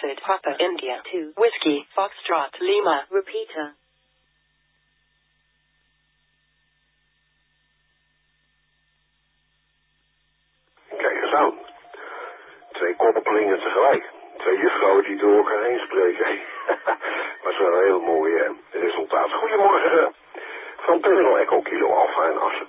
Connected. Papa India 2. Whiskey Foxtrot Lima. Repeater. Kijk eens aan. 2 koppelingen tegelijk. 2 juffrouwen die door elkaar heen spreken. Maar het is wel een heel mooi resultaat. Goedemorgen. Van Pedro Echo Kilo Alpha en Assen.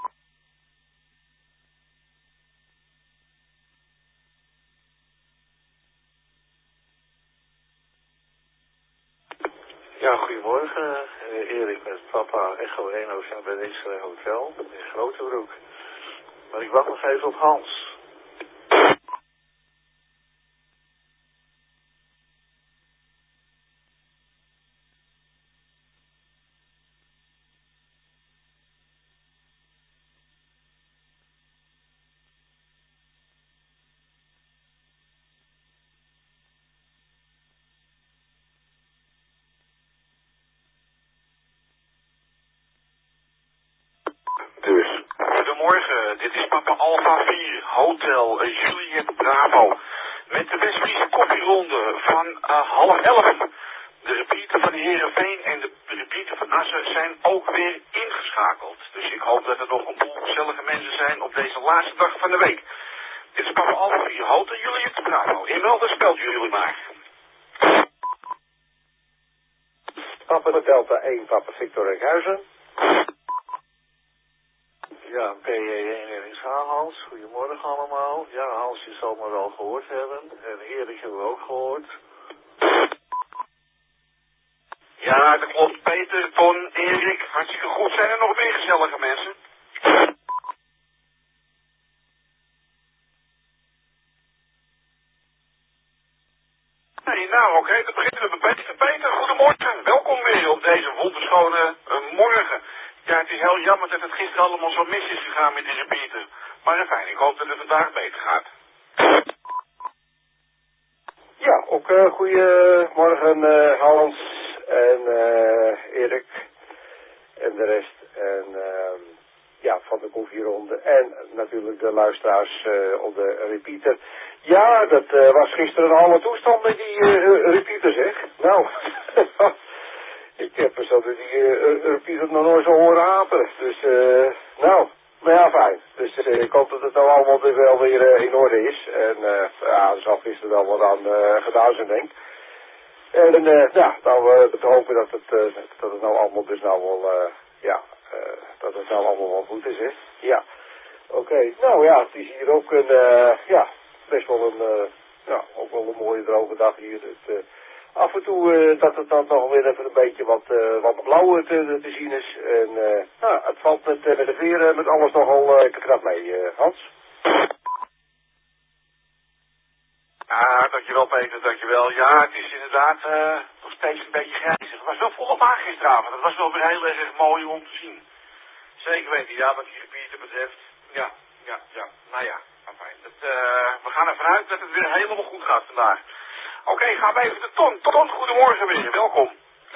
Ja, goedemorgen. Erik met papa Echo 1 Oceaan bij Israël Hotel in Grotebroek. Maar ik wacht nog even op Hans. Dus. Goedemorgen, dit is Papa Alpha 4, Hotel Juliet Bravo. Met de Westfriese koffieronde van 10:30. De repeater van Heerenveen en de repeater van Assen zijn ook weer ingeschakeld. Dus ik hoop dat er nog een boel gezellige mensen zijn op deze laatste dag van de week. Dit is Papa Alpha 4, Hotel Juliet Bravo. Inmelden spelt jullie maar. Papa Delta 1, Papa Victor Enkhuizen. Ja, PE1 en is Hans. Goedemorgen allemaal. Ja, Hans, je zal me wel gehoord hebben. En Erik hebben we ook gehoord. Ja, dat klopt. Peter, Ton, Erik, hartstikke goed. Zijn er nog meer gezellige mensen? Nee, nou oké, dan beginnen we met Peter. Peter, goedemorgen. Welkom weer op deze wonderschone morgen. Ja, het is heel jammer dat het gisteren allemaal zo mis is gegaan met die repeater. Maar fijn, ik hoop dat het vandaag beter gaat. Ja, ook goedemorgen Hans en Erik en de rest. En ja, van de koffieronde. En natuurlijk de luisteraars op de repeater. Ja, dat was gisteren een alle toestand met die repeater, zeg. Nou, ik heb zo die repeater nog nooit zo horen haperen. Dus, nou, maar ja, fijn. Dus ik hoop dat het nou allemaal wel weer in orde is. En ja, er zal gisteren wel wat aan gedaan zijn, denk ik. En ja, nou, te hopen dat het nou allemaal dus nou wel, ja, dat het nou allemaal wel goed is, hè. Ja, oké. Nou ja, het is hier ook een, ja, best wel een, ja, ook wel een mooie droge dag hier. Dus, af en toe dat het dan nog weer even een beetje wat blauw te zien is. En nou, het valt met de veer met alles nogal knap mee, Hans. Ja, dankjewel Peter, dankjewel. Ja, het is inderdaad nog steeds een beetje grijzig. Het was wel volop aan gisteravond. Het was wel weer heel erg mooi om te zien. Zeker weten, ja, wat die repeater betreft. Ja. Nou ja, fijn. We gaan ervan uit dat het weer helemaal goed gaat vandaag. Oké, gaan we even de Ton. Ton, goedemorgen weer. Welkom.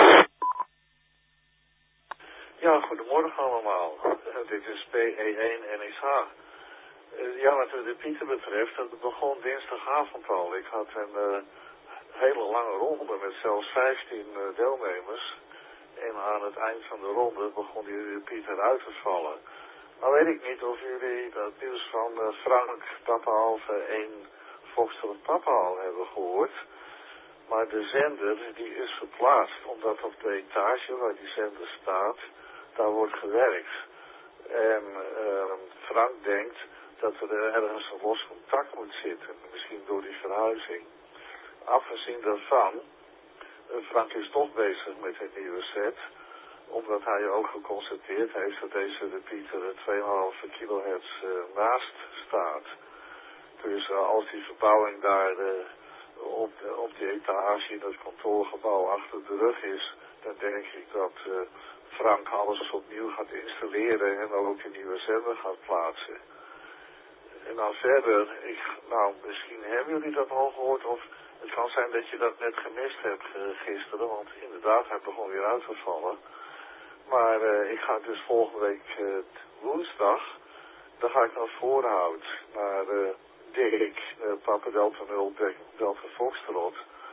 Ja, goedemorgen allemaal. Dit is PE1 NSH. Ja, wat de repeater betreft, dat begon dinsdagavond al. Ik had een hele lange ronde met zelfs 15 deelnemers. En aan het eind van de ronde begon die repeater uit te vallen. Nou weet ik niet of jullie dat nieuws van Frank Papa 1 Foxtrot Papa hebben gehoord. Maar de zender die is verplaatst, omdat op de etage waar die zender staat, daar wordt gewerkt. En Frank denkt dat er ergens een los contact moet zitten, misschien door die verhuizing. Afgezien daarvan, Frank is toch bezig met een nieuwe set, omdat hij ook geconstateerd heeft dat deze repeater 2,5 kilohertz naast staat. Dus als die verbouwing daar op die etage in het kantoorgebouw achter de rug is, dan denk ik dat Frank alles opnieuw gaat installeren en ook een nieuwe zender gaat plaatsen. En dan verder, nou misschien hebben jullie dat al gehoord, of het kan zijn dat je dat net gemist hebt gisteren, want inderdaad hij begon weer uit te vallen. Maar ik ga dus volgende week woensdag, dan ga ik naar Voorhout, naar Dirk, Papa Delta 0, Delta Foxtrot.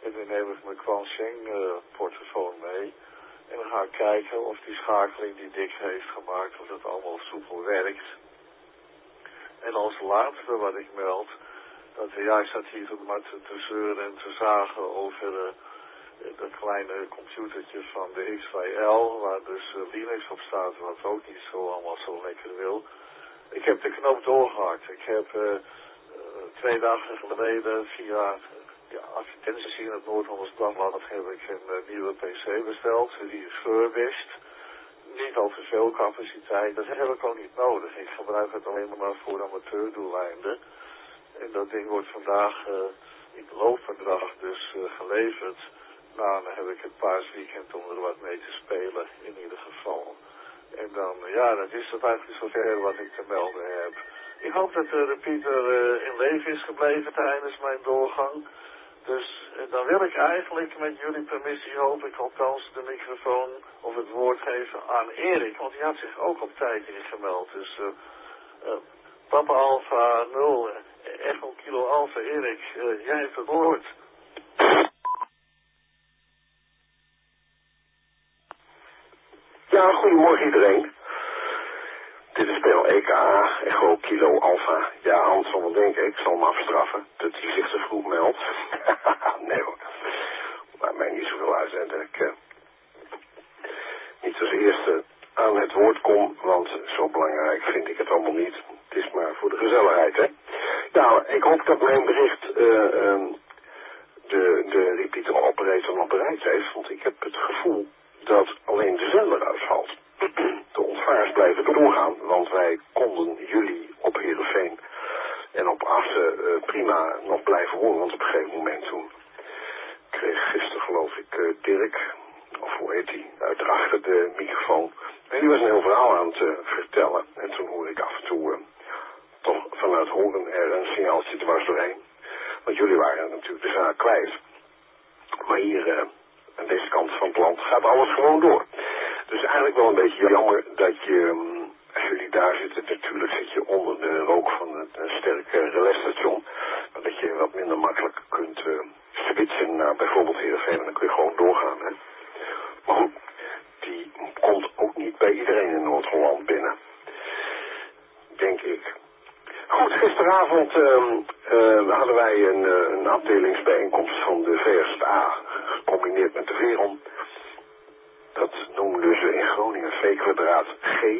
En dan neem ik mijn Quansheng portofoon mee. En dan ga ik kijken of die schakeling die Dick heeft gemaakt, of dat allemaal soepel werkt. En als laatste wat ik meld, dat ik zat hier maar te zeuren en te zagen over dat kleine computertje van de X2L, waar dus Linux op staat, wat ook niet zo allemaal zo lekker wil. Ik heb de knoop doorgehakt. Ik heb 2 dagen geleden via advertenties in het Noord-Hollands heb ik een nieuwe PC besteld. Die is refurbished. Niet al te veel capaciteit. Dat heb ik ook niet nodig. Ik gebruik het alleen maar voor amateurdoeleinden. En dat ding wordt vandaag in de loop van de dag dus geleverd. Nou, dan heb ik het paasweekend om er wat mee te spelen, in ieder geval. En dan, dat is het eigenlijk zover wat ik te melden heb. Ik hoop dat de repeater in leven is gebleven tijdens mijn doorgang. Dus dan wil ik eigenlijk met jullie permissie, hoop ik althans, de microfoon of het woord geven aan Erik. Want die had zich ook op tijd ingemeld. Dus Papa Alpha 0, Echo Kilo Alpha, Erik, jij hebt het woord. Ja, goedemorgen iedereen. Dit is Bel EKA, Echo Kilo Alpha. Ja, Hans zal wel denken, ik zal hem afstraffen, dat hij zich te vroeg meldt. Nee hoor, maakt mij niet zoveel uit dat ik niet als eerste aan het woord kom, want zo belangrijk vind ik het allemaal niet. Het is maar voor de gezelligheid, hè. Nou, ik hoop dat mijn bericht de repeater operator nog bereikt heeft, want ik heb het gevoel dat alleen de zender uitvalt. De ontvaarders blijven doorgaan, want wij konden jullie op Heerenveen en op Assen prima nog blijven horen, want op een gegeven moment toen kreeg gisteren geloof ik Dirk, of hoe heet hij, uit achter de microfoon. En die was een heel verhaal aan het vertellen. En toen hoorde ik af en toe toch vanuit horen er een signaaltje dwars doorheen. Want jullie waren natuurlijk de zaak kwijt. Maar hier aan deze kant van het land gaat alles gewoon door. Dus eigenlijk wel een beetje jammer dat je, als jullie daar zitten, natuurlijk zit je onder de rook van een sterke relais-station. Maar dat je wat minder makkelijk kunt switchen naar bijvoorbeeld Heerenveen en dan kun je gewoon doorgaan. Hè. Maar goed, die komt ook niet bij iedereen in Noord-Holland binnen. Denk ik. Goed, gisteravond hadden wij een afdelingsbijeenkomst van de VSA gecombineerd met de Veron. Dat noemden ze in Groningen V-kwadraat G.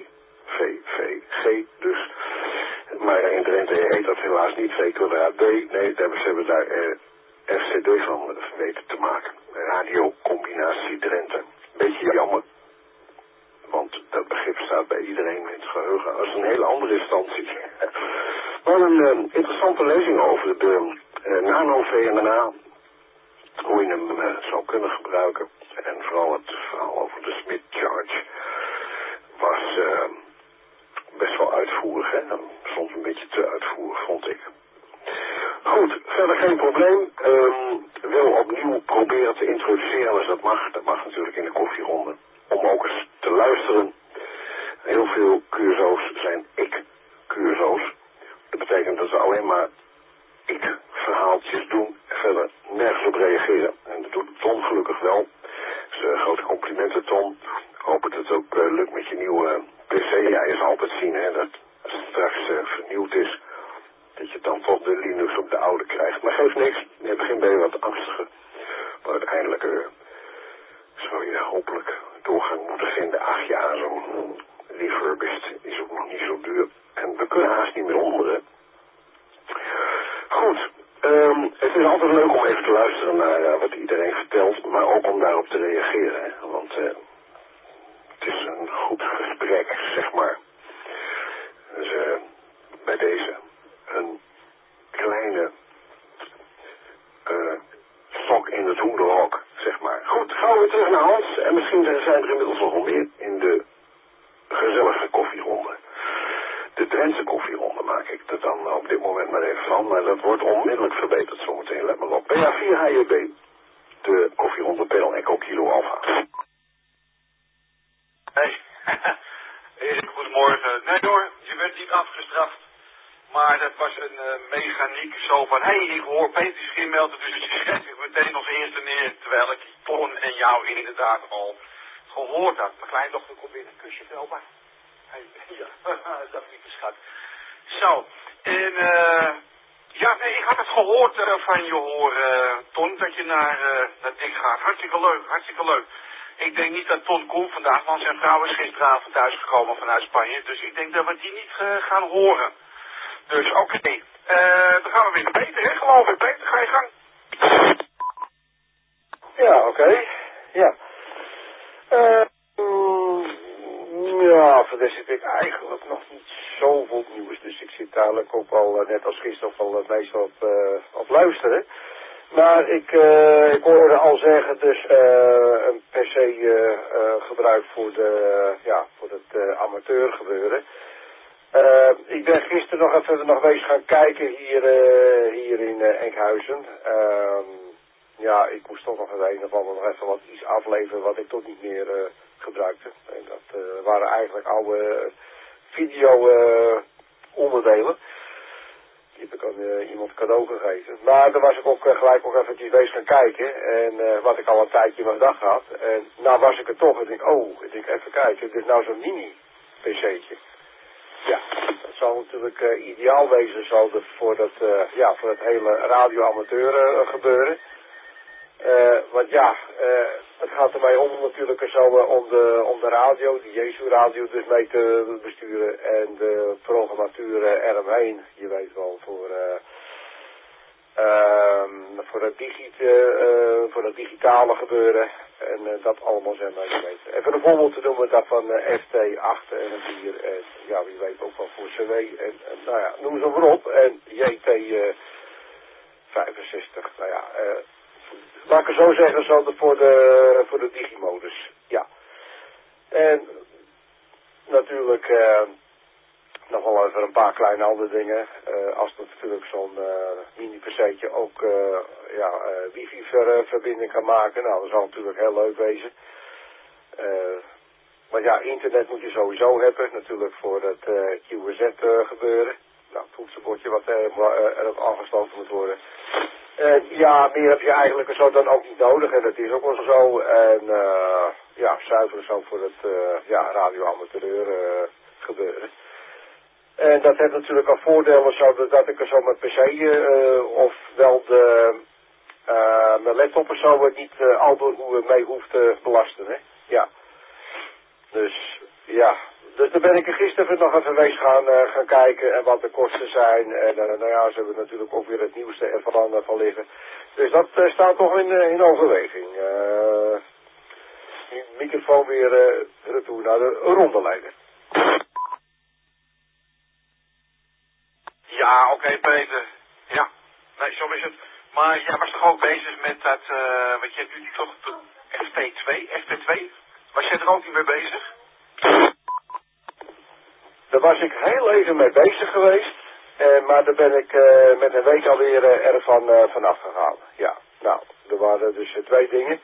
G dus. Maar in Drenthe heet dat helaas niet V-kwadraat D. Nee, ze hebben daar FCD van weten te maken. Radiocombinatie Drenthe. Beetje jammer. Want dat begrip staat bij iedereen in het geheugen. Dat is een hele andere instantie. Maar een interessante lezing over de nano-VNA. Hoe je hem zou kunnen gebruiken. En vooral het verhaal over de Smith Charge was best wel uitvoerig. Hè? Soms een beetje te uitvoerig, vond ik. Goed, verder geen probleem. Wil opnieuw proberen te introduceren als dat mag. Dat mag natuurlijk in de koffieronde. Om ook eens te luisteren. Heel veel curso's zijn ik-curso's. Dat betekent dat we alleen maar ik-verhaaltjes doen. En verder nergens op reageren. En dat doet Tom gelukkig wel. Dus grote complimenten Tom. Ik hoop dat het ook lukt met je nieuwe PC. Ja, je zal altijd zien hè, dat als het straks vernieuwd is, dat je dan toch de Linux op de oude krijgt. Maar geeft niks. In het begin ben je wat angstiger. Maar uiteindelijk zou je hopelijk doorgang moeten vinden. Ach ja, zo'n refurbished is ook nog niet zo duur. En we kunnen haast niet meer onderen. Goed. Het is altijd leuk om even te luisteren naar wat iedereen vertelt. Maar ook om daarop te reageren. Hè? Want het is een goed gesprek, zeg maar. Dus bij deze een kleine stok in het hoenderhok, zeg maar. Goed, gaan we weer terug naar Hans. En misschien zijn er inmiddels nog wel meer in de gezellige koffieronde. De Drentse koffieronde maak ik er dan op dit moment maar even van. Maar dat wordt onmiddellijk verbeterd zometeen. Let maar op. PA4 HJB. De koffieronde Bel Echo Kilo Alpha. Hey, Erik, goedemorgen. Nee hoor, je bent niet afgestraft. Maar dat was een mechaniek zo van, hé, ik hoor Peter zich inmelden, dus ik schrijf ik meteen als eerste neer, terwijl ik Ton en jou inderdaad al gehoord had. Mijn kleindochter komt weer een kusje, opa. Hey, ja, dat lieve schat. Zo, en ja, nee, ik had het gehoord van je hoor, Ton, dat je naar Dick gaat. Hartstikke leuk, hartstikke leuk. Ik denk niet dat Ton komt vandaag, want zijn vrouw is gisteravond thuisgekomen vanuit Spanje. Dus ik denk dat we die niet gaan horen. Dus oké, dan gaan we weer naar Peter, hè, geloof ik. Peter, ga je gang. Ja, oké. Ja. Ja, voor deze heb ik eigenlijk nog niet zoveel nieuws. Dus ik zit dadelijk ook al, net als gisteren, al meestal op luisteren. Maar ik hoorde al zeggen, dus een PC gebruikt voor voor het amateurgebeuren. Ik ben gisteren nog even wezen gaan kijken hier in Enkhuizen. Ja, ik moest toch nog een of ander nog even wat iets afleveren wat ik toch niet meer gebruikte. En dat waren eigenlijk oude video onderdelen. Die heb ik aan iemand cadeau gegeven. Maar daar was ik ook gelijk nog eventjes bezig gaan kijken. En wat ik al een tijdje in mijn dag had. En nou was ik er toch. En ik denk even kijken. Dit is nou zo'n mini PC'tje. Ja, dat zou natuurlijk ideaal wezen voor het hele radioamateur gebeuren. Want ja, het gaat er mij om natuurlijk zo om de radio, de Jesu radio dus mee te besturen en de programmatuur eromheen. Je weet wel, voor het digitale gebeuren en dat allemaal zijn wij weten. Even een voorbeeld te noemen daarvan FT8 en een 4 en ja, wie weet ook wel voor CW en nou ja, noem ze maar op. En JT65, nou ja, laat ik het zo zeggen, voor de digimodus. Ja. En natuurlijk nog wel even een paar kleine andere dingen. Als dat natuurlijk zo'n mini-PC'tje ook wifi-verbinding kan maken. Nou, dat zal natuurlijk heel leuk wezen. Maar ja, internet moet je sowieso hebben. Natuurlijk voor het QZ gebeuren. Nou, het toetsenbordje wat erop aangesloten moet worden. Ja, meer heb je eigenlijk zo dan ook niet nodig. En dat is ook wel zo. En zuiver zo voor het radioamateur gebeuren. En dat heeft natuurlijk al voordelen zo dat ik er zo mijn PC ofwel mijn laptop of zo niet al door mee hoeft te belasten. Hè? Ja. Dus ja. Dus daar ben ik er gisteren nog even geweest gaan kijken en wat de kosten zijn. En ze hebben natuurlijk ook weer het nieuwste ervan van liggen. Dus dat staat toch in overweging. Microfoon weer retour naar de rondeleider. Ja, oké, Peter. Ja, nee, zo is het. Maar jij was toch ook bezig met dat, wat je nu toch, FT2? Was jij er ook niet mee bezig? Daar was ik heel even mee bezig geweest. Maar daar ben ik met een week alweer ervan vanaf gegaan. Ja, nou, er waren dus twee dingen.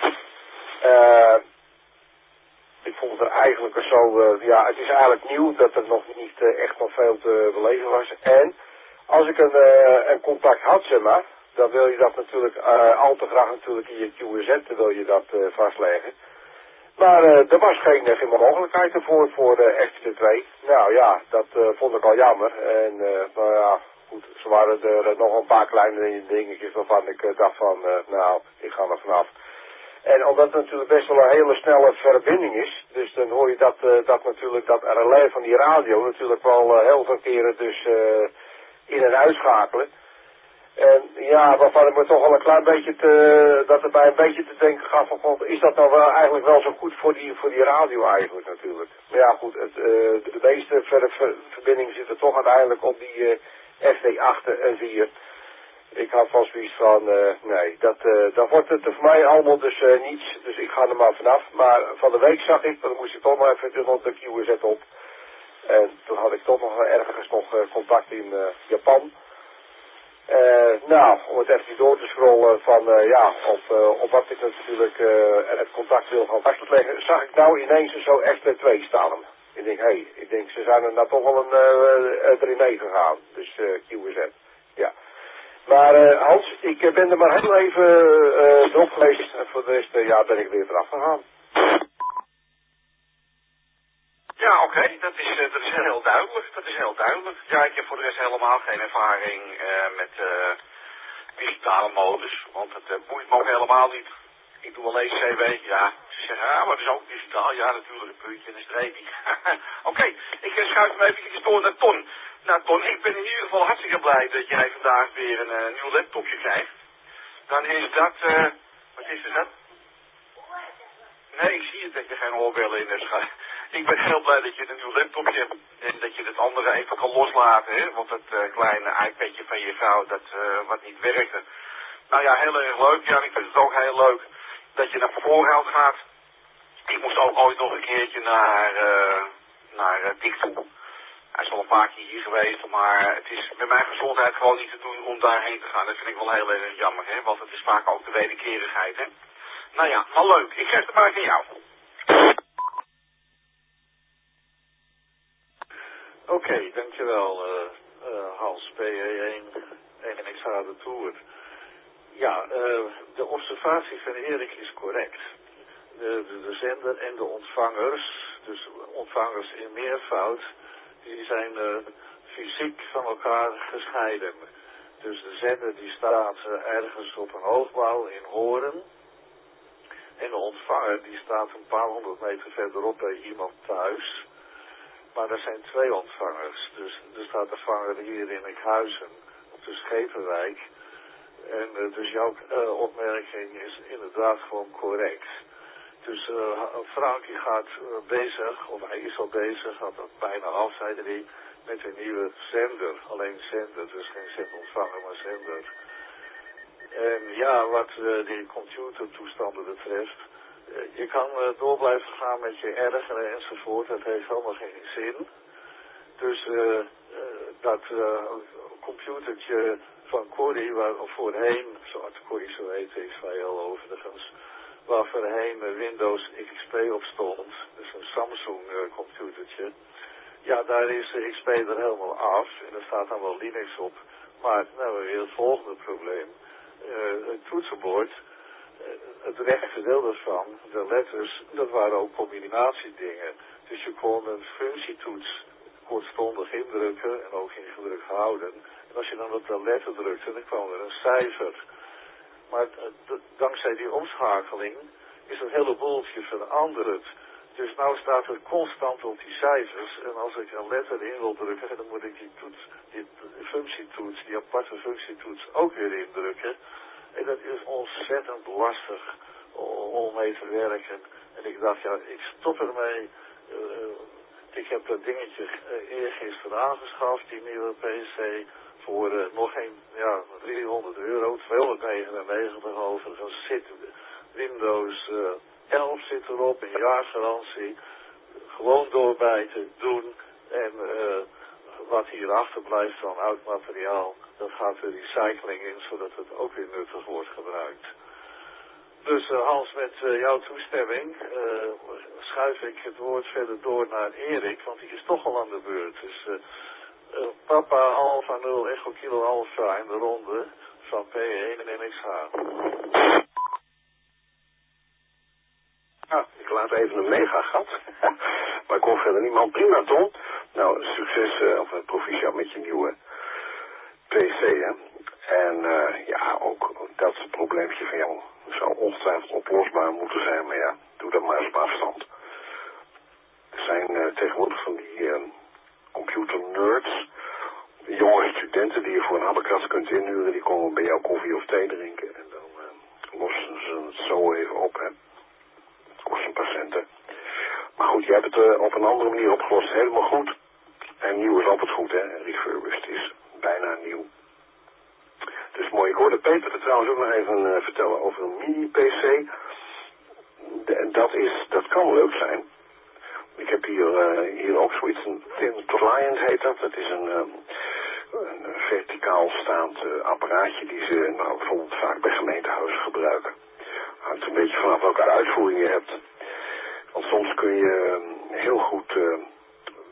Ik vond het er eigenlijk zo, het is eigenlijk nieuw dat er nog niet echt nog veel te beleven was. En als ik een contact had, zeg maar, dan wil je dat natuurlijk al te graag natuurlijk in je QZ wil je dat vastleggen. Maar er was geen mogelijkheid ervoor voor FT2. Nou ja, dat vond ik al jammer. En maar ja, goed, ze waren er nog een paar kleine dingetjes waarvan ik dacht van, ik ga er vanaf. En omdat het natuurlijk best wel een hele snelle verbinding is, dus dan hoor je dat natuurlijk dat relais van die radio natuurlijk wel heel veel keren dus in- en uitschakelen. En ja, waarvan ik me toch al een klein beetje dat erbij een beetje te denken gaf van, God, is dat nou wel eigenlijk wel zo goed voor die radio eigenlijk natuurlijk. Maar ja goed, de meeste verbindingen zitten toch uiteindelijk op die FT8 en 4. Ik had vast zoiets van, nee, dat wordt het voor mij allemaal dus niets. Dus ik ga er maar vanaf. Maar van de week zag ik, dan moest ik toch maar even op de QZ op. En toen had ik toch nog ergens contact in Japan. Om het even door te scrollen van, op wat ik natuurlijk het contact wil gaan vastleggen, zag ik nou ineens zo FT2 staan. Ik denk, ze zijn er nou toch wel erin meegegaan. Dus QZ. Ja. Maar Hans, ik ben er maar heel even erop geweest. En voor de rest ben ik weer vanaf gegaan. Ja, oké, dat is heel duidelijk. Dat is heel duidelijk. Ja, ik heb voor de rest helemaal geen ervaring met digitale modus, want het boeit me ook helemaal niet. Ik doe alleen CW, ja. Ze zeggen, maar dat is ook digitaal. Ja, natuurlijk, een puntje en een streepje. Oké, ik schuif hem even door naar Ton. Nou, Ton, ik ben in ieder geval hartstikke blij dat jij vandaag weer een nieuw laptopje krijgt. Dan is dat, wat is dat? Nee, ik zie het dat je geen oorbellen in hebt. Ik ben heel blij dat je een nieuw laptopje hebt en dat je het andere even kan loslaten, hè? Want dat kleine iPadje van je vrouw, dat wat niet werkte. Nou ja, heel erg leuk. Ja, ik vind het ook heel leuk dat je naar Voorhout gaat. Ik moest ook ooit nog een keertje naar Dick toe. Hij is al een paar keer hier geweest, maar het is met mijn gezondheid gewoon niet te doen om daarheen te gaan. Dat vind ik wel heel erg jammer, hè? Want het is vaak ook de wederkerigheid, hè? Nou ja, maar leuk. Ik geef het maar aan jou. Oké, dankjewel Hans, PE1 en ik ga de Tour. Ja, de observatie van Erik is correct. De zender en de ontvangers, dus ontvangers in meervoud, die zijn fysiek van elkaar gescheiden. Dus de zender die staat ergens op een hoogbouw in Hoorn. En de ontvanger die staat een paar honderd meter verderop bij iemand thuis. Maar er zijn twee ontvangers. Dus er staat de vanger hier in Enkhuizen op de Schepenwijk. En dus jouw opmerking is inderdaad gewoon correct. Dus Frankie gaat bezig, of hij is al bezig, had dat bijna af, zei hij, met een nieuwe zender. Alleen zender, dus geen zendontvanger, maar zender. En ja, wat die computertoestanden betreft, je kan door blijven gaan met je ergeren enzovoort, dat heeft helemaal geen zin. Dus dat computertje van Corrie, waar voorheen, zoals Corrie zo heet, is heel overigens, waar voorheen Windows XP op stond, dus een Samsung computertje. Ja, daar is de XP er helemaal af en er staat dan wel Linux op. Maar nou hebben we weer het volgende probleem. Het toetsenbord, het rechte deel ervan, de letters, dat waren ook combinatiedingen. Dus je kon een functietoets kortstondig indrukken en ook ingedrukt houden. En als je dan op de letter drukte, dan kwam er een cijfer. Maar dankzij die omschakeling is het hele boeltje veranderd. Dus nou staat het constant op die cijfers. En als ik een letter in wil drukken, dan moet ik die functietoets, die aparte functietoets ook weer indrukken. En dat is ontzettend lastig om mee te werken. En ik dacht, ja, ik stop ermee. Ik heb dat dingetje eergisteren aangeschaft, die nieuwe PC, voor nog geen, ja, €300, 299 overigens. Zit Windows 11 zit erop, een jaargarantie. Gewoon doorbijten, doen. En wat hier achterblijft van oud materiaal, dat gaat de recycling in, zodat het ook weer nuttig wordt gebruikt. Dus Hans, met jouw toestemming schuif ik het woord verder door naar Erik, want die is toch al aan de beurt. Dus Papa Alpha 0 Echo Kilo Alpha in de ronde van P1 en NXH. Ja, ik laat even een mega gat. Maar ik hoor verder niemand. Prima, Tom. Nou, succes of proficiat met je nieuwe PC, hè. En ja, ook dat probleempje van jou zou ongetwijfeld oplosbaar moeten zijn. Maar ja, doe dat maar eens op afstand. Er zijn tegenwoordig van die computer nerds, jonge studenten die je voor een abacus kunt inhuren. Die komen bij jou koffie of thee drinken. En dan lossen ze het zo even op, hè. Het kost een paar centen. Maar goed, jij hebt het op een andere manier opgelost. Helemaal goed. En nieuw is altijd goed, hè. Refurbished is bijna nieuw. Dus mooi. Ik hoorde Peter er trouwens ook nog even vertellen over een mini-PC. Dat kan leuk zijn. Ik heb hier ook zoiets, een Thin Client heet dat. Dat is een verticaal staand apparaatje die ze bijvoorbeeld vaak bij gemeentehuizen gebruiken. Hangt een beetje vanaf welke uitvoering je hebt. Want soms kun je heel goed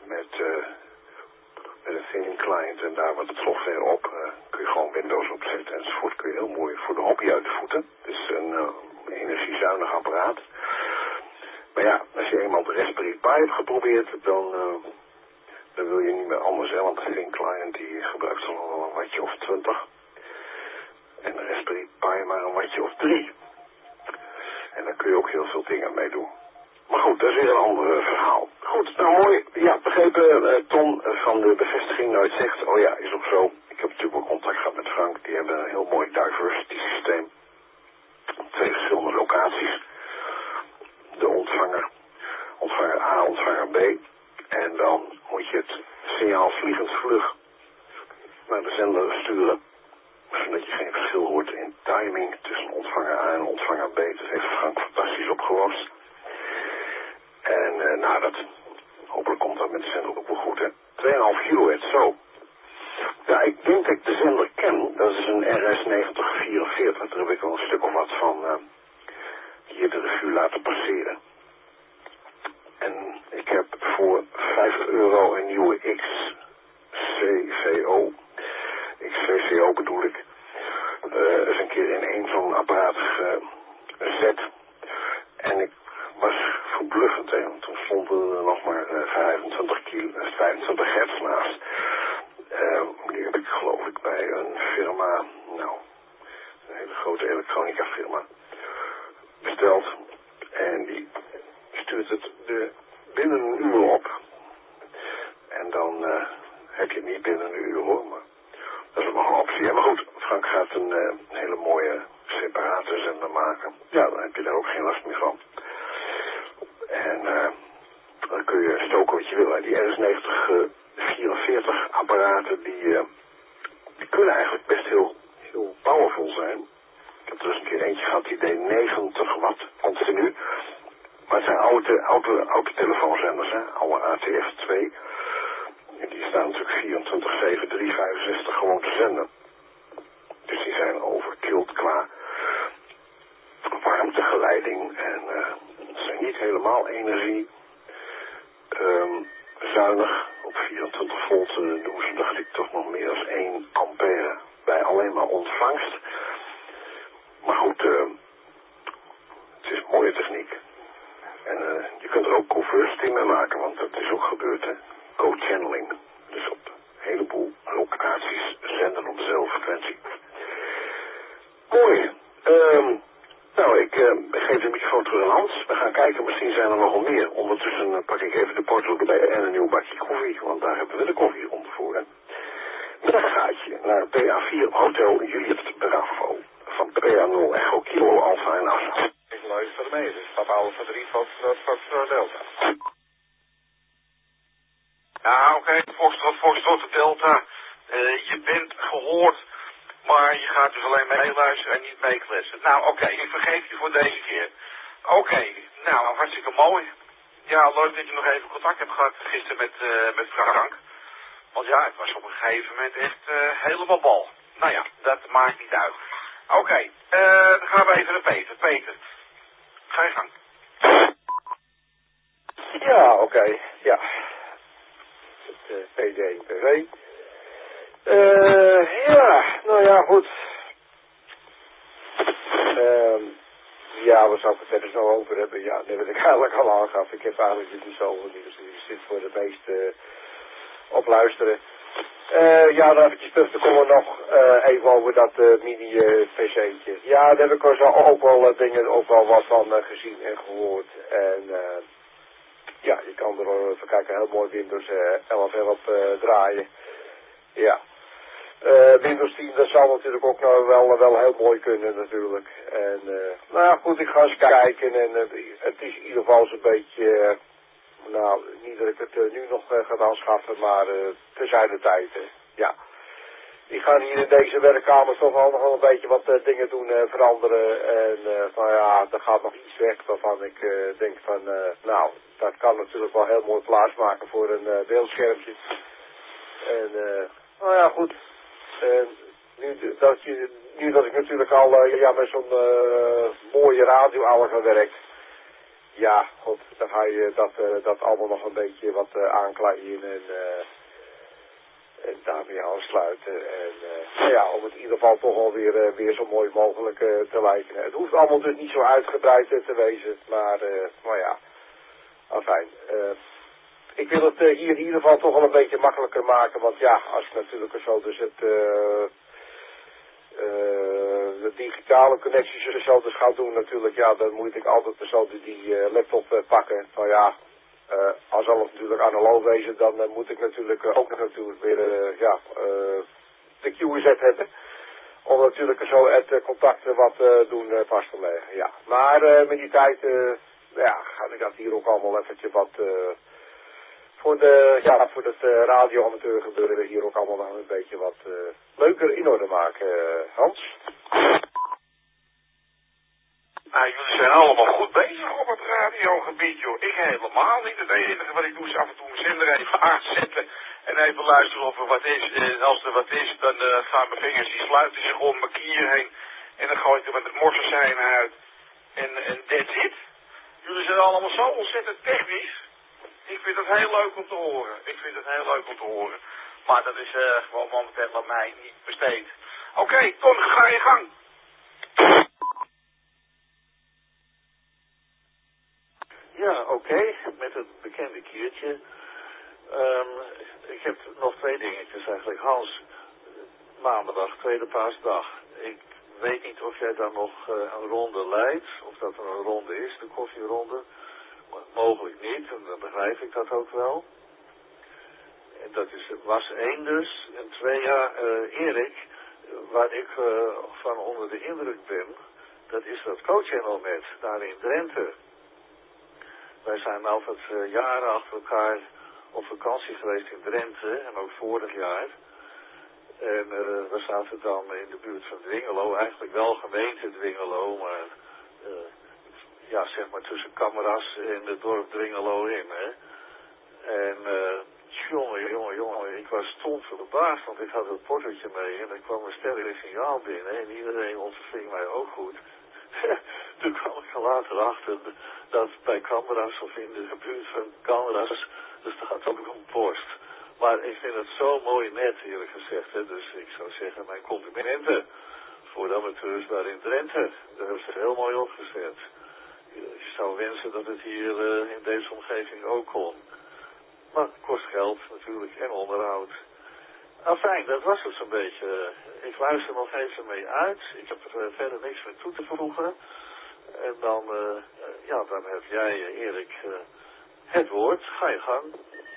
met een thin client en daar wat het software op. Kun je gewoon Windows opzetten enzovoort. Kun je heel mooi voor de hobby uit de voeten. Het is een energiezuinig apparaat. Maar ja, als je eenmaal de Raspberry Pi hebt geprobeerd, dan wil je niet meer anders, hè, want de thin client die gebruikt dan wel een wattje of 20. En de Raspberry Pi maar een wattje of 3. En daar kun je ook heel veel dingen mee doen. Maar goed, dat is weer een ander verhaal. Goed, nou mooi. Ja, begrepen, Tom van de bevestiging uit zegt, oh ja, is ook zo. Ik heb natuurlijk ook contact gehad met Frank. Die hebben een heel mooi diversity systeem. 2 verschillende locaties. De ontvanger A, ontvanger B. En dan moet je het signaal vliegensvlug naar de zender sturen. Zodat je geen verschil hoort in timing tussen ontvanger A en ontvanger B. Dat heeft Frank fantastisch opgelost. En hopelijk komt dat met de zender ook wel goed, hè. 2,5 kilohertz, zo. Ja, ik denk dat ik de zender ken. Dat is een RS-9044. Daar heb ik al een stuk of wat van hier de revue laten passeren. En ik heb voor €5 een nieuwe XVCO bedoel ik, eens een keer in één zo'n apparaat gezet. En ik was verbluffend, hè, want toen stonden er nog maar 25 hertz naast. Die heb ik geloof ik bij een firma, een hele grote elektronica firma, besteld. En die stuurt het binnen een uur op. En dan heb je het niet binnen een uur hoor, maar dat is ook nog een optie. Ja, maar goed, Frank gaat een hele mooie separate zender maken. Ja, dan heb je daar ook geen last meer van. En dan kun je stoken wat je wil. Die RS-9044 apparaten, die kunnen eigenlijk best heel powerful zijn. Ik heb er eens een keer eentje gehad, die deed 90 watt continu. Maar het zijn oude telefoonzenders, hè, oude ATF2. En die staan natuurlijk 24/7, 365 gewoon te zenden. Dus die zijn overkilled qua warmtegeleiding en zijn niet helemaal energiezuinig. Op 24 volt doen ze, dacht ik, toch nog meer dan 1 ampère bij alleen maar ontvangst. Maar goed, het is mooie techniek. En je kunt er ook conversity mee maken, want dat is ook gebeurd, hè. Co-channeling. Dus op een heleboel locaties zenden op dezelfde frequentie. Mooi. Ik geef de microfoon terug aan Hans. We gaan kijken, misschien zijn er nogal meer. Ondertussen pak ik even de porto erbij en een nieuw bakje koffie, want daar hebben we de koffieronde voor. Hè. Middaggaatje naar PA4 Hotel Juliet Bravo. Van PA0 Echo Kilo Alpha en Assa. Ik luister mee, dus Papa Alpha 3 van Delta. Ja, oké, Foxtrot Delta. Je bent gehoord, maar je gaat dus alleen meeluisteren en niet meekletsen. Nou, oké, ik vergeef je voor deze keer. Oké, nou, hartstikke mooi. Ja, leuk dat je nog even contact hebt gehad gisteren met Frank. Want ja, het was op een gegeven moment echt helemaal bal. Nou ja, dat maakt niet uit. Oké, dan gaan we even naar Peter. Peter, ga je gang. Ja, oké. Ja. PD PV. Ja, nou ja, goed. Ja, waar zou ik het verder zo over hebben? Ja, dat wil ik eigenlijk al aangaf. Ik heb eigenlijk niet zoveel nieuws. Dus ik zit voor de meeste op luisteren. Ja, dan eventjes terug te komen nog even over dat mini-pc'tje. Ja, daar heb ik ook wel dingen ook wel wat van gezien en gehoord. En ja, je kan er even kijken, heel mooi Windows 11 draaien. Ja. Windows 10, dat zal natuurlijk ook nog wel heel mooi kunnen natuurlijk. En nou ja, goed, ik ga eens kijken en het is in ieder geval zo'n beetje, nou, niet dat ik het nu nog ga aanschaffen, maar terzijde tijd. Ja. Ik ga hier in deze werkkamer toch wel nog wel een beetje wat dingen doen, veranderen. En nou ja, er gaat nog iets weg waarvan ik denk van, nou, dat kan natuurlijk wel heel mooi plaatsmaken voor een beeldschermpje. En nou ja, goed. Nu dat ik natuurlijk al met zo'n mooie radio al gewerkt. ja, goed, dan ga je dat allemaal nog een beetje wat aanklaaien en daarmee aansluiten. En nou ja, om het in ieder geval toch alweer weer zo mooi mogelijk te lijken. Het hoeft allemaal dus niet zo uitgebreid te wezen, maar ja, afijn. Ik wil het hier in ieder geval toch wel een beetje makkelijker maken, want ja, als je natuurlijk zo dus de digitale connecties er zo dus gaat doen natuurlijk, ja, dan moet ik altijd zo die laptop pakken. Nou ja, als alles natuurlijk analoog wezen, dan moet ik natuurlijk ook natuurlijk weer de QZ hebben. Om natuurlijk zo het contact wat doen vast te leggen, ja. Maar met die tijd, ja, ga ik dat hier ook allemaal eventjes wat voor het radioamateur gebeuren hier ook allemaal nog een beetje wat leuker in orde maken, Hans. Nou, jullie zijn allemaal goed bezig op het radiogebied, joh. Ik helemaal niet. Het enige wat ik doe is af en toe mijn zender even aanzetten en even luisteren of er wat is. En als er wat is, dan gaan mijn vingers, die sluiten zich om mijn kier heen en dan gooi ik er wat morsenzijn uit. En that's it. Jullie zijn allemaal zo ontzettend technisch. Ik vind het heel leuk om te horen. Maar dat is gewoon momenteel aan mij niet besteed. Oké, Ton, ga je gang. Ja, oké, met het bekende kiertje. Ik heb nog 2 dingetjes eigenlijk. Hans, maandag, tweede paasdag. Ik weet niet of jij dan nog een ronde leidt, of dat er een ronde is, de koffieronde. Mogelijk niet, en dan begrijp ik dat ook wel. En dat was 1 dus. En 2, ja, Erik, waar ik van onder de indruk ben, dat is dat coachchannel met, daar in Drenthe. Wij zijn altijd jaren achter elkaar op vakantie geweest in Drenthe, en ook vorig jaar. En we zaten dan in de buurt van Dwingelo, eigenlijk wel gemeente Dwingelo, maar ja, zeg maar tussen Kammeras en het dorp Dwingelo in, hè. En jongen, ik was stom verbaasd, want ik had het portootje mee en er kwam een sterk signaal binnen en iedereen ontving mij ook goed. Toen kwam ik er later achter dat bij Kammeras of in de buurt van Kammeras, er staat ook een post. Maar ik vind het zo mooi net, eerlijk gezegd, hè. Dus ik zou zeggen, mijn complimenten voor de amateurs daar in Drenthe. Dat hebben ze heel mooi opgezet. Je zou wensen dat het hier in deze omgeving ook kon. Maar het kost geld natuurlijk en onderhoud. Afijn, dat was het zo'n beetje. Ik luister nog even mee uit. Ik heb er verder niks meer toe te voegen. En dan, dan heb jij, Erik, het woord. Ga je gang.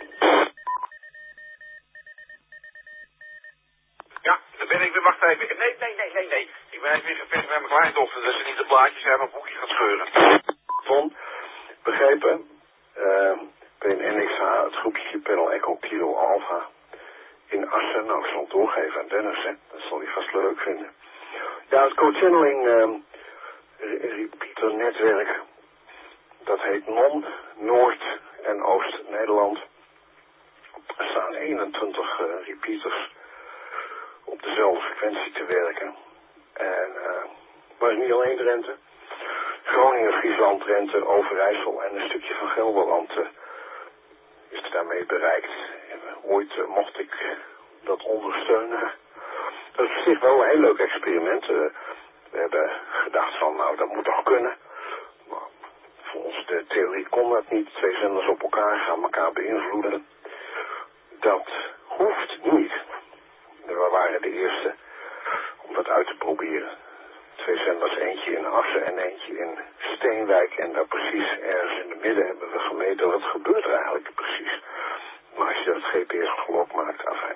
Ja, daar ben ik weer. Wacht even. Nee. Ik ben even weer gepest met mijn kleindochter, dat ze niet de blaadjes uit mijn boekje gaat scheuren. Ton, begrepen. PNNXH, het groepje Panel Echo Kilo Alpha in Assen. Nou, ik zal het doorgeven aan Dennis, hè. Dat zal hij vast leuk vinden. Ja, het co-channeling repeater netwerk, dat heet NON, Noord en Oost-Nederland. Er staan 21 repeaters op dezelfde frequentie te werken. En, maar niet alleen Drenthe. Groningen, Friesland, Drenthe, Overijssel en een stukje van Gelderland is daarmee bereikt. En, ooit mocht ik dat ondersteunen. Dat is op zich wel een heel leuk experiment. We hebben gedacht van, nou, dat moet toch kunnen. Maar volgens de theorie kon dat niet. 2 zenders op elkaar gaan elkaar beïnvloeden. Dat hoeft niet. We waren de eerste om dat uit te proberen. 2 zenders, eentje in Assen en eentje in Steenwijk. En daar precies ergens in het midden hebben we gemeten wat gebeurt er eigenlijk precies. Maar als je dat GPS-gelok maakt, afijn.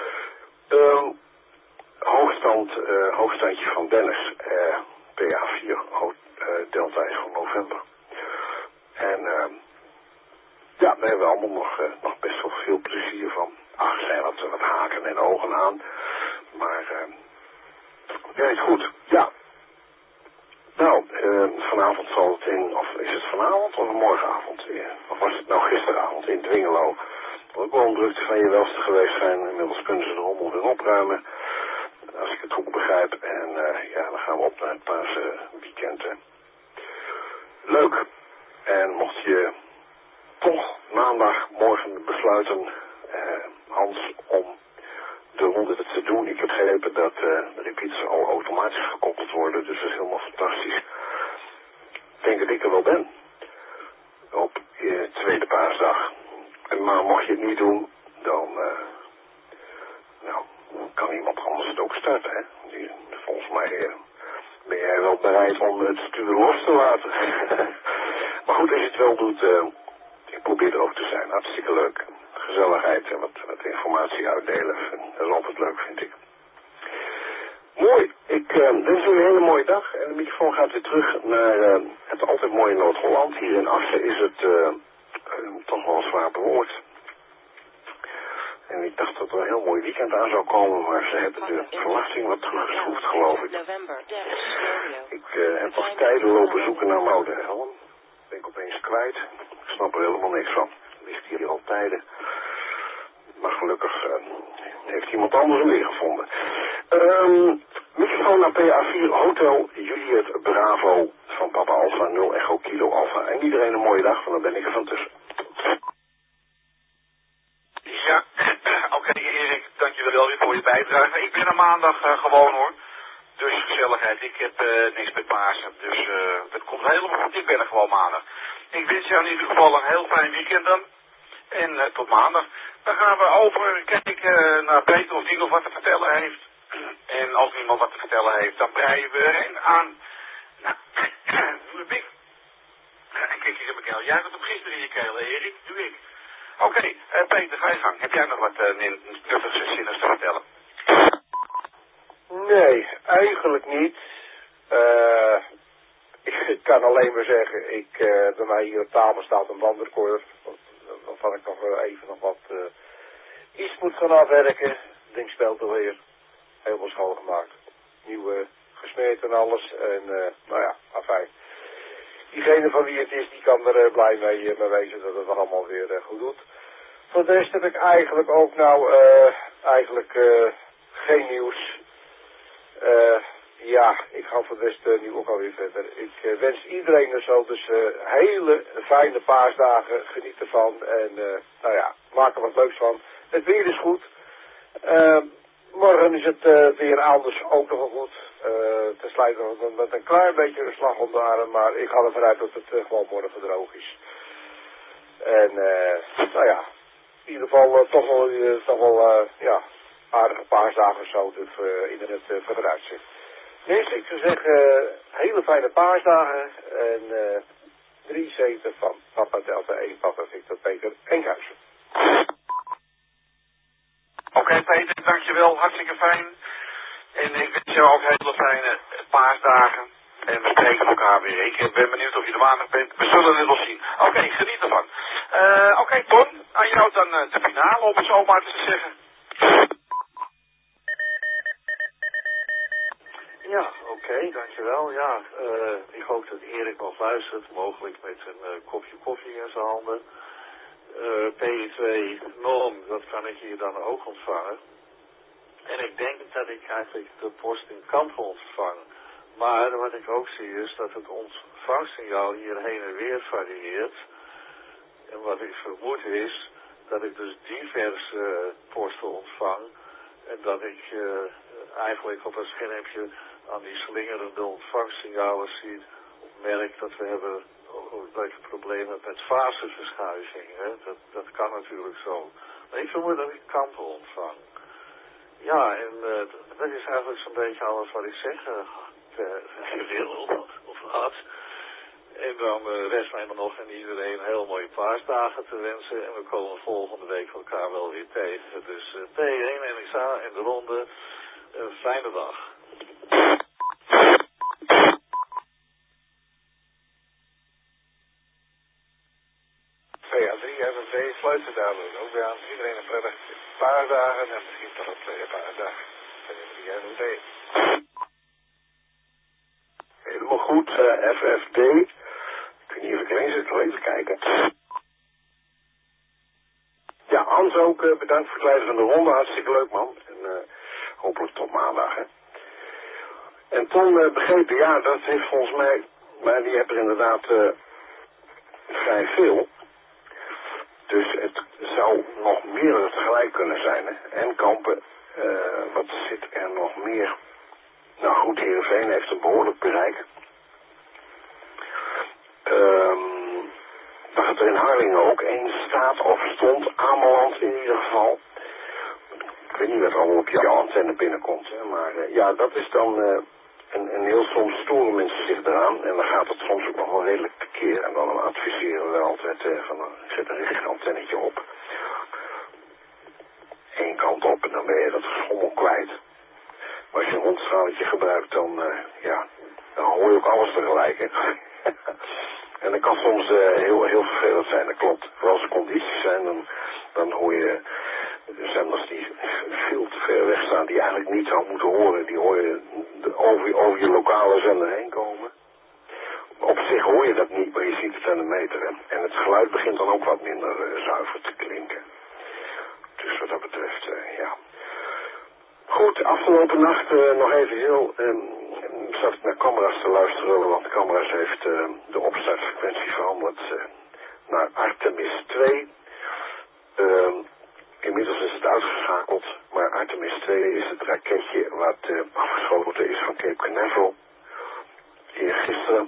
Hoogstandje van Dennis, PA4, Delta is van november. En daar hebben we allemaal nog best wel veel plezier van. Ach, er zijn wat haken en ogen aan. Maar werkt goed, ja. Nou, vanavond zal het in, of is het vanavond of morgenavond? Of was het nou gisteravond in Dwingelo? Ook wel een drukte van je welste geweest zijn. Inmiddels kunnen ze de rommel weer opruimen. Als ik het goed begrijp. En dan gaan we op naar het paasweekend. Leuk. En mocht je toch maandagmorgen besluiten, Hans, om de ronde te doen. Ik heb begrepen dat de repeaters al automatisch gekoppeld worden, dus dat is helemaal fantastisch. Ik denk dat ik er wel ben. Op je tweede paasdag. Maar mocht je het niet doen, dan kan iemand anders het ook starten. Hè? Volgens mij ben jij wel bereid om het stuur los te laten. Maar goed, als je het wel doet, ik probeer er ook te zijn. Hartstikke leuk. Gezelligheid en wat informatie uitdelen. Dat is altijd leuk, vind ik. Mooi. Ik wens u een hele mooie dag. En de microfoon gaat weer terug naar het altijd mooie Noord-Holland. Hier in Assen is het toch wel zwaar bewoord. En ik dacht dat er een heel mooi weekend aan zou komen, maar ze hebben de verwachting wat teruggeschroefd, geloof ik. Ik heb nog tijden lopen zoeken naar mijn oude helm. Ben ik opeens kwijt. Ik snap er helemaal niks van. Ligt hier al tijden. Maar gelukkig heeft iemand anders hem weer gevonden. Microfoon naar PA4 Hotel Juliet Bravo van Papa Alpha 0 Echo Kilo Alpha. En iedereen een mooie dag, want dan ben ik er van tussen. Ja, oké Erik, dankjewel weer voor je bijdrage. Ik ben er maandag gewoon hoor. Dus gezelligheid, ik heb niks met Pasen. Dus dat komt helemaal goed, ik ben er gewoon maandag. Ik wens jou in ieder geval een heel fijn weekend dan. En tot maandag. Dan gaan we over kijken naar Peter of die nog wat te vertellen heeft. En als niemand wat te vertellen heeft, dan breien we er aan. Nou, doe de bik. En kijk eens in mijn keel. Jij had het gisteren in je keel, Erik. Doe ik. Oké, Peter, ga je gang. Heb jij nog wat nuttigs en zinnigs te vertellen? Nee, eigenlijk niet. Ik kan alleen maar zeggen, bij mij hier op tafel staat een wanderkorf, waarvan ik nog even wat iets moet gaan afwerken. Het ding speelt alweer. Helemaal schoongemaakt. Nieuw gesmeerd en alles. En nou ja, afijn. Diegene van wie het is, die kan er blij mee wezen dat het allemaal weer goed doet. Voor de rest heb ik eigenlijk ook geen nieuws. Ja, ik ga voor de rest nu ook alweer verder. Ik wens iedereen er zo dus hele fijne paasdagen. Geniet ervan en nou ja, maak er wat leuks van. Het weer is goed. Morgen is het weer anders ook nog wel goed. Ten sluite met een klein beetje een slag om de arm, maar ik ga ervan uit dat het gewoon morgen droog is. En nou ja, in ieder geval toch wel aardige paasdagen zo in het vooruitzicht. Dus ik zou zeggen, hele fijne paasdagen en 3-7 van Papa Delta 1, Papa Victor Peter Enkhuizen. Oké, Peter, dankjewel. Hartstikke fijn. En ik wens jou ook hele fijne paasdagen. En we spreken elkaar weer. Ik ben benieuwd of je er maandag bent. We zullen het wel zien. Oké, geniet ervan. Oké, Ton, aan jou dan de finale, om het zo maar te zeggen. Ja, oké, dankjewel. Ja, ik hoop dat Erik nog luistert, mogelijk met een kopje koffie in zijn handen. PE2 norm, dat kan ik hier dan ook ontvangen. En ik denk dat ik eigenlijk de post in Kampen ontvang. Maar wat ik ook zie is dat het ontvangsignaal hier heen en weer varieert. En wat ik vermoed is dat ik dus diverse posten ontvang. En dat ik eigenlijk op een schermpje aan die slingerende ontvangssignalen zie, merk dat we hebben dat je problemen met faseverschuiving. Dat kan natuurlijk zo. Maar ik vermoed dat ik Kampen ontvang. Ja, en dat is eigenlijk zo'n beetje alles wat ik zeggen wil of had. En dan rest mij maar nog en iedereen heel mooie paasdagen te wensen. En we komen volgende week elkaar wel weer tegen. Dus P1 en NSA en de ronde. Een fijne dag. PA3 FNV sluiten daar ook weer aan. Iedereen een prettig paasdagen en misschien tot op 2 paasdagen. PA3 FNV. Helemaal goed, FFD. Ik weet niet of ik erin zit, even kijken. Ja, Hans ook, bedankt voor het leiden van de ronde. Hartstikke leuk, man. En hopelijk tot maandag, hè. En Ton begrepen, ja, dat heeft volgens mij, maar die hebben er inderdaad vrij veel. Dus het zou nog meerdere tegelijk kunnen zijn. Hè? En Kampen, wat zit er nog meer? Nou goed, Heerenveen heeft een behoorlijk bereik. Dat er in Harlingen ook één staat of stond, Ameland in ieder geval. Ik weet niet wat allemaal op je antenne binnenkomt, hè, maar ja, dat is dan een heel soms storen mensen zich eraan en dan gaat het soms ook nog wel redelijk tekeer. En dan adviseren we altijd van zet een richtantennetje op. Eén kant op en dan ben je dat schommel kwijt. Maar als je een rondstraaltje gebruikt, dan hoor je ook alles tegelijk. Hè. En dat kan soms heel vervelend zijn, dat klopt. Vooral als er condities zijn, dan hoor je zenders die veel te ver weg staan, die eigenlijk niet zou moeten horen. Die hoor je over je lokale zender heen komen. Op zich hoor je dat niet, maar je ziet het aan de meter. Hè. En het geluid begint dan ook wat minder zuiver te klinken. Dus wat dat betreft, ja. Goed, afgelopen nacht nog even heel... zat ik naar Camera's te luisteren, want Camera's heeft de opstartfrequentie veranderd naar Artemis 2. Inmiddels is het uitgeschakeld, maar Artemis 2 is het raketje wat afgeschoten is van Cape Canaveral. Eergisteren.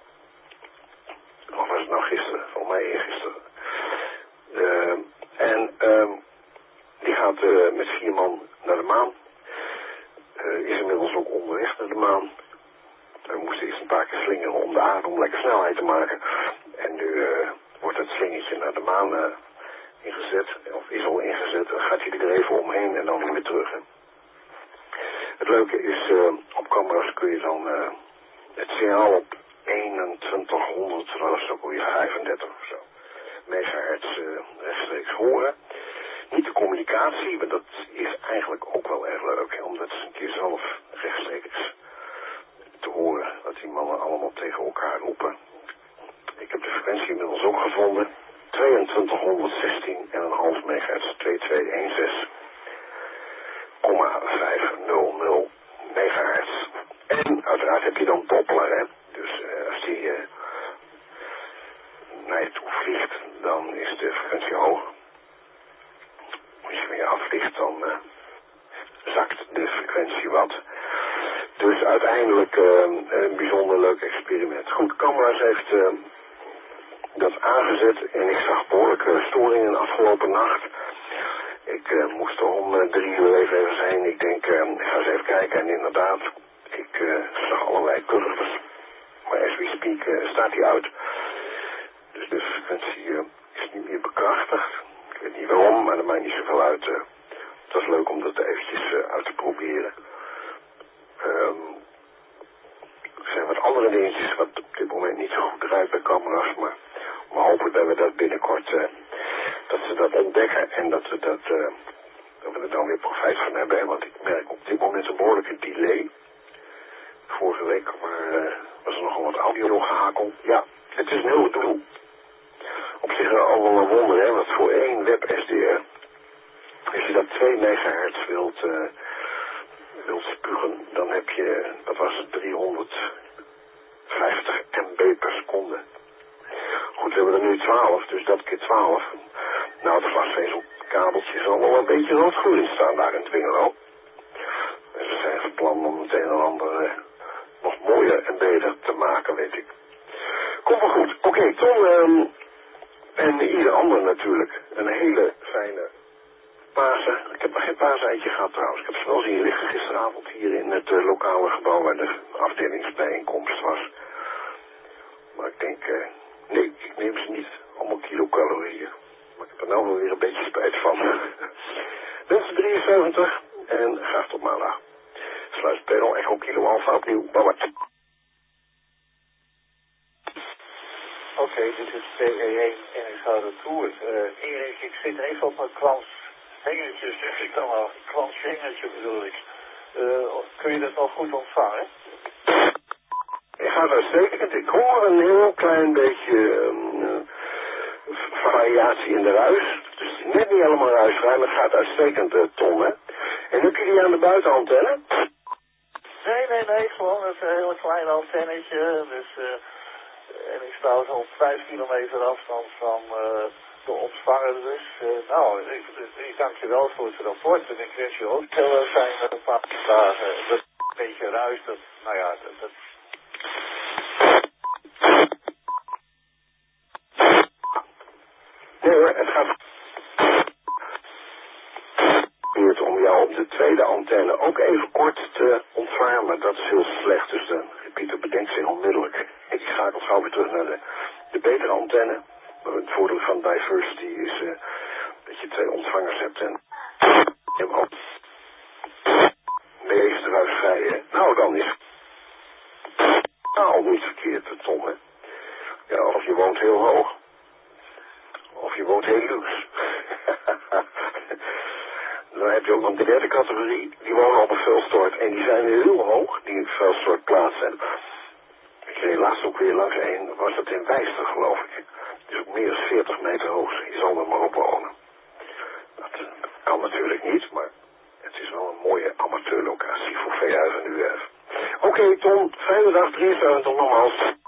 Of was het nou gisteren? Volgens mij eergisteren. Die gaat met 4 man naar de maan. Is inmiddels ook onderweg naar de maan. We moesten eerst een paar keer slingeren om de aarde om lekker snelheid te maken. En nu wordt het slingertje naar de maan ingezet, of is al ingezet. Dan gaat hij er even omheen en dan weer terug. Hè. Het leuke is, op Camera's kun je dan het signaal op 2100, dat is ook alweer 35 of zo, megahertz rechtstreeks horen. Niet de communicatie, maar dat is eigenlijk ook wel erg leuk, hè, om dat eens een keer zelf rechtstreeks te horen, wat die mannen allemaal tegen elkaar roepen. Ik heb de frequentie inmiddels ook gevonden, 2216,5 megahertz, 2216,500 megahertz. En uiteraard heb je dan Doppler, hè. Dus als die naar je toe vliegt, dan is de frequentie hoog. Als je weer afvliegt, dan zakt de frequentie wat. Dus uiteindelijk een bijzonder leuk experiment. Goed, Camera's heeft dat aangezet en ik zag behoorlijke storingen afgelopen nacht. Ik moest er om 3 uur even zijn. Ik denk, ik ga eens even kijken en inderdaad, ik zag allerlei curves. Maar as we speak staat die uit. Dus de frequentie is niet meer bekrachtigd. Ik weet niet waarom, maar dat maakt niet zoveel uit. Het was leuk om dat eventjes uit te proberen. Er zijn wat andere dingetjes wat op dit moment niet zo goed draait bij Camera's, maar we hopen dat we dat binnenkort, dat ze dat ontdekken en dat we er dan weer profijt van hebben. Want ik merk op dit moment een behoorlijke delay. Vorige week was er nogal wat audio gehakel. Ja, het is een heel doel. Op zich al wel een wonder, hè, want voor 1 web SDR, als je dat 2 megahertz wilt spugen, dan heb je, dat was het, 350 MB per seconde. Goed, we hebben er nu 12, dus dat keer 12. Nou, het glasvezelkabeltje zal wel een beetje roodgloeiend staan daar in Twingelo. En ze zijn van plan om het een en ander nog mooier en beter te maken, weet ik. Komt wel goed. Oké, Tom en ieder ander natuurlijk. Een hele fijne Pasen. Ik heb nog geen paaseitje gehad trouwens. Ik heb ze wel zien liggen gisteravond hier in het lokale gebouw waar de afdelingsbijeenkomst was. Maar ik denk, nee, ik neem ze niet. Allemaal kilocalorieën. Maar ik heb er nou wel weer een beetje spijt van. Mensen 73 en graag tot maandag. Sluit panel Echo Kilo Alpha opnieuw. Bye bye. Oké, dit is PE1 en ik ga er toe. Erik, ik zit even op mijn klanshengertje, zeg ik dan wel. Klanshengertje bedoel ik. Kun je dat nog goed ontvangen? Ik ga uitstekend. Ik hoor een heel klein beetje variatie in de ruis. Dus net niet helemaal ruisvrij, maar het gaat uitstekend, Tom, hè. En heb je die aan de buitenantenne? Nee, gewoon een hele kleine antennetje. Dus En ik sta zo'n 5 kilometer afstand van de ontvanger. Dus nou, ik dank je wel voor het rapport. En ik wens je ook heel fijn met een paar dagen. Dat een beetje ruis. Dat, nou ja, dat... Nee hoor, het gaat om jou op de tweede antenne ook even kort te ontvangen, maar dat is heel slecht, dus de repeater bedenkt zich onmiddellijk. Ik schakel gauw weer terug naar de betere antenne. Maar het voordeel van diversity is dat je 2 ontvangers hebt en je hebt ook meest ruisvrij. Nou, dan is nou niet verkeerd, Tom, hè. Ja, of je woont heel hoog, of je woont heel luxe. Dan heb je ook nog de derde categorie, die wonen op een vuilstort en die zijn heel hoog, die vuilstort plaatsen. Ik reed laatst ook weer langs een, was dat in Wijster geloof ik. Het is ook meer dan 40 meter hoog, je zal er maar op wonen. Dat kan natuurlijk niet, maar het is wel een mooie amateurlocatie voor veehuis en UF. Oké, Tom, fijne dag, 73 nogmaals.